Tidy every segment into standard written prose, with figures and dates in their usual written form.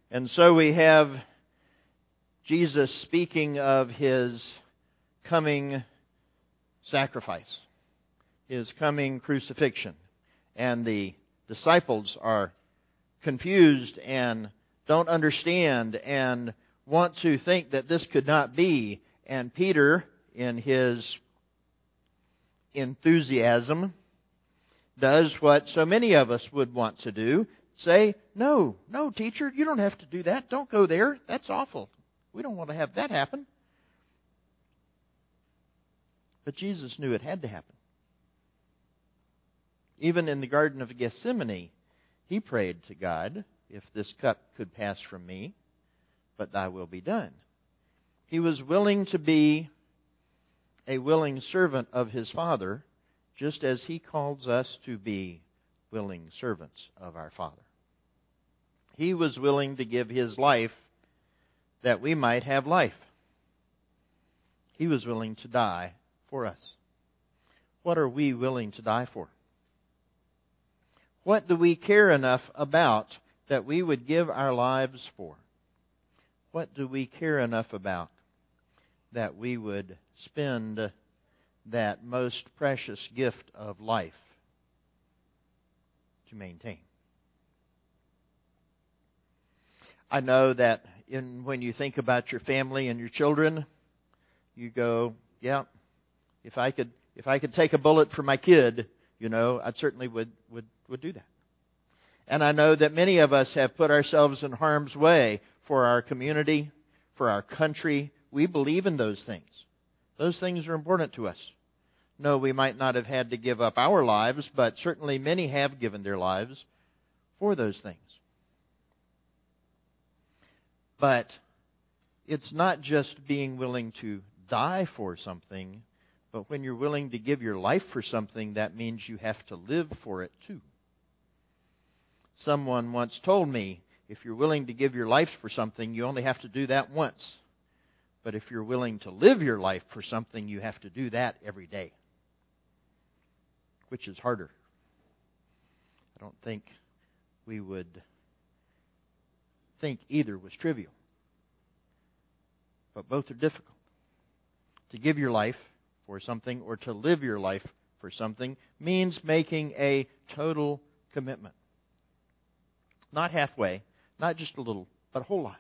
And so we have Jesus speaking of His coming sacrifice, His coming crucifixion. And the disciples are confused and don't understand and want to think that this could not be. And Peter, in his enthusiasm, does what so many of us would want to do. Say, no, teacher, you don't have to do that. Don't go there. That's awful. We don't want to have that happen. But Jesus knew it had to happen. Even in the Garden of Gethsemane, He prayed to God, if this cup could pass from me, but thy will be done. He was willing to be a willing servant of His Father, just as He calls us to be willing servants of our Father. He was willing to give His life that we might have life. He was willing to die for us. What are we willing to die for? What do we care enough about that we would give our lives for? What do we care enough about that we would spend that most precious gift of life to maintain? I know that when you think about your family and your children, you go, yeah, if I could take a bullet for my kid, I certainly would do that. And I know that many of us have put ourselves in harm's way for our community, for our country. We believe in those things. Those things are important to us. No, we might not have had to give up our lives, but certainly many have given their lives for those things. But it's not just being willing to die for something, but when you're willing to give your life for something, that means you have to live for it too. Someone once told me, if you're willing to give your life for something, you only have to do that once. But if you're willing to live your life for something, you have to do that every day. Which is harder? I don't think we would think either was trivial. But both are difficult. To give your life for something or to live your life for something means making a total commitment. Not halfway, not just a little, but a whole lot.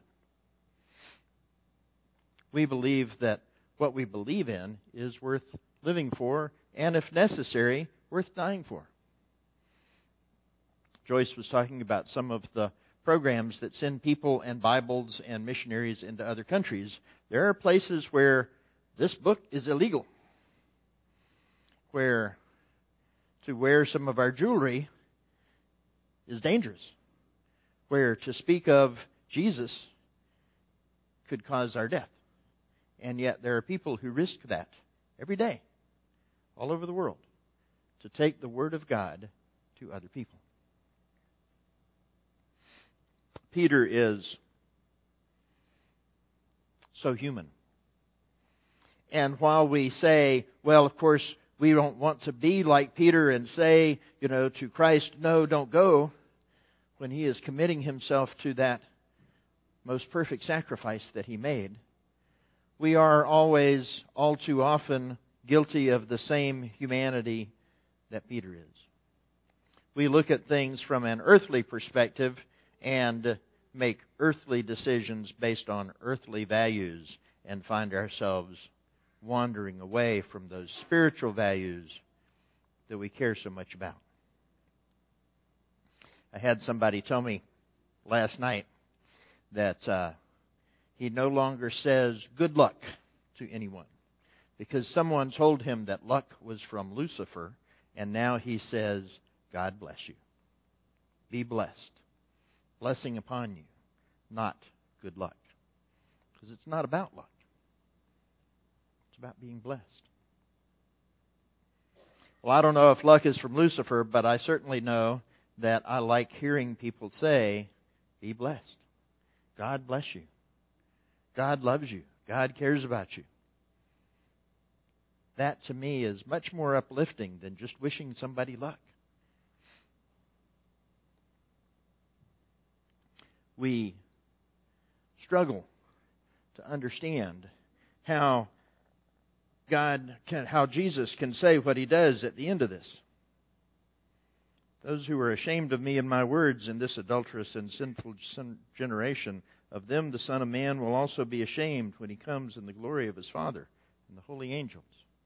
We believe that what we believe in is worth living for, and if necessary, worth dying for. Joyce was talking about some of the programs that send people and Bibles and missionaries into other countries. There are places where this book is illegal, where to wear some of our jewelry is dangerous, where to speak of Jesus could cause our death. And yet there are people who risk that every day, all over the world, to take the Word of God to other people. Peter is so human. And while we say, well, of course, we don't want to be like Peter and say, to Christ, no, don't go, when He is committing Himself to that most perfect sacrifice that He made, we are always, all too often, guilty of the same humanity that Peter is. We look at things from an earthly perspective and make earthly decisions based on earthly values and find ourselves wandering away from those spiritual values that we care so much about. I had somebody tell me last night that he no longer says good luck to anyone because someone told him that luck was from Lucifer, and now he says, God bless you. Be blessed. Blessing upon you, not good luck. Because it's not about luck. It's about being blessed. Well, I don't know if luck is from Lucifer, but I certainly know that I like hearing people say, be blessed. God bless you. God loves you. God cares about you. That to me is much more uplifting than just wishing somebody luck. We struggle to understand how Jesus can say what he does at the end of this. Those who are ashamed of me and my words in this adulterous and sinful generation, of them the Son of Man will also be ashamed when he comes in the glory of his Father and the holy angels.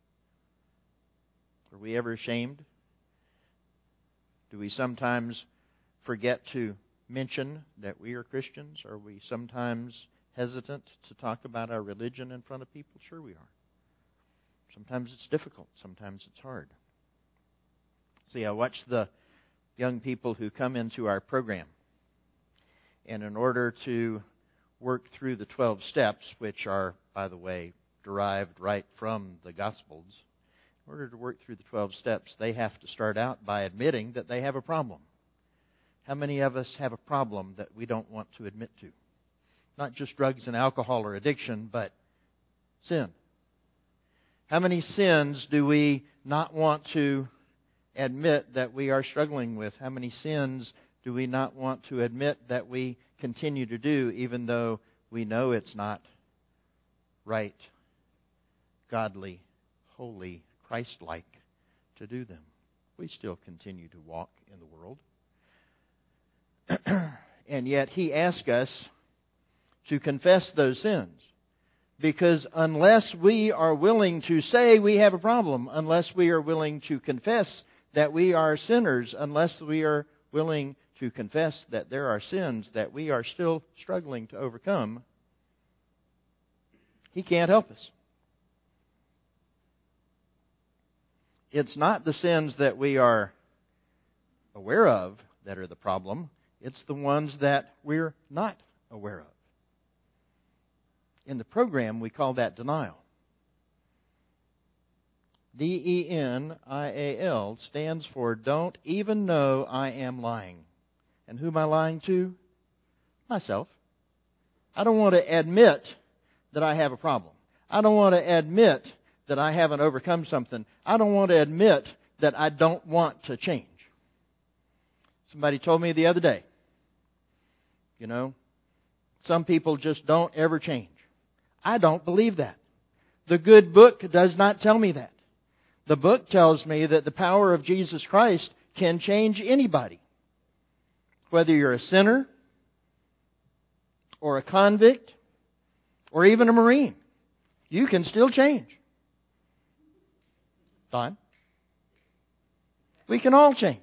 Are we ever ashamed? Do we sometimes forget to mention that we are Christians? Are we sometimes hesitant to talk about our religion in front of people? Sure we are. Sometimes it's difficult. Sometimes it's hard. See, I watch the young people who come into our program. And in order to work through the 12 steps, which are, by the way, derived right from the Gospels, in order to work through the 12 steps, they have to start out by admitting that they have a problem. How many of us have a problem that we don't want to admit to? Not just drugs and alcohol or addiction, but sin. How many sins do we not want to admit that we are struggling with? How many sins do we not want to admit that we continue to do, even though we know it's not right, godly, holy, Christ-like to do them? We still continue to walk in the world. And yet he asks us to confess those sins. Because unless we are willing to say we have a problem, unless we are willing to confess that we are sinners, unless we are willing to confess that there are sins that we are still struggling to overcome, he can't help us. It's not the sins that we are aware of that are the problem. It's the ones that we're not aware of. In the program, we call that denial. DENIAL stands for don't even know I am lying. And who am I lying to? Myself. I don't want to admit that I have a problem. I don't want to admit that I haven't overcome something. I don't want to admit that I don't want to change. Somebody told me the other day, some people just don't ever change. I don't believe that. The good book does not tell me that. The book tells me that the power of Jesus Christ can change anybody. Whether you're a sinner, or a convict, or even a Marine, you can still change. Don? We can all change.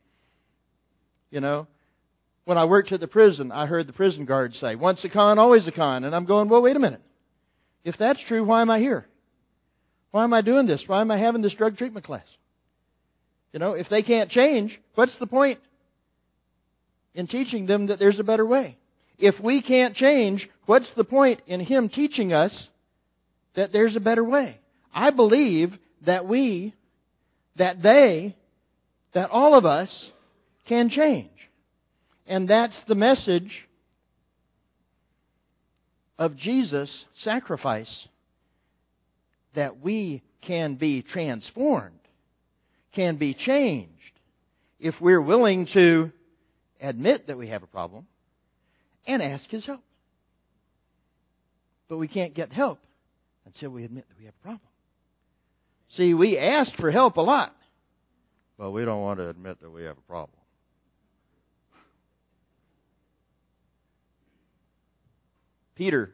When I worked at the prison, I heard the prison guard say, once a con, always a con. And I'm going, well, wait a minute. If that's true, why am I here? Why am I doing this? Why am I having this drug treatment class? If they can't change, what's the point in teaching them that there's a better way? If we can't change, what's the point in him teaching us that there's a better way? I believe that that all of us can change. And that's the message of Jesus' sacrifice, that we can be transformed, can be changed, if we're willing to admit that we have a problem and ask his help. But we can't get help until we admit that we have a problem. See, we ask for help a lot, but we don't want to admit that we have a problem. Peter,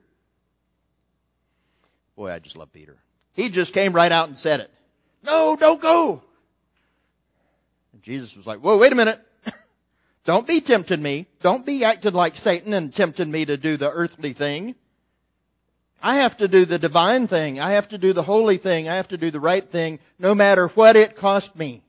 boy, I just love Peter. He just came right out and said it. No, don't go. And Jesus was like, whoa, wait a minute. Don't be tempting me. Don't be acting like Satan and tempting me to do the earthly thing. I have to do the divine thing. I have to do the holy thing. I have to do the right thing, no matter what it cost me.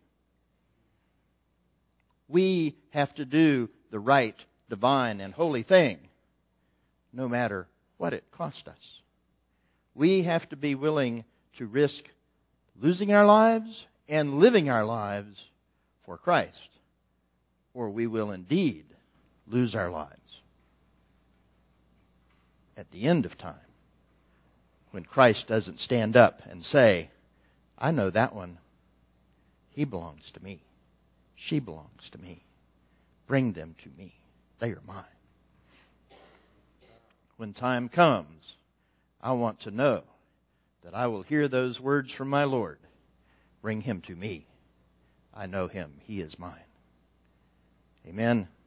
We have to do the right, divine, and holy thing, no matter what it cost us. We have to be willing to risk losing our lives and living our lives for Christ, or we will indeed lose our lives at the end of time, when Christ doesn't stand up and say, I know that one. He belongs to me. She belongs to me. Bring them to me. They are mine. when time comes, I want to know that I will hear those words from my Lord. Bring him to me. I know him. He is mine. Amen.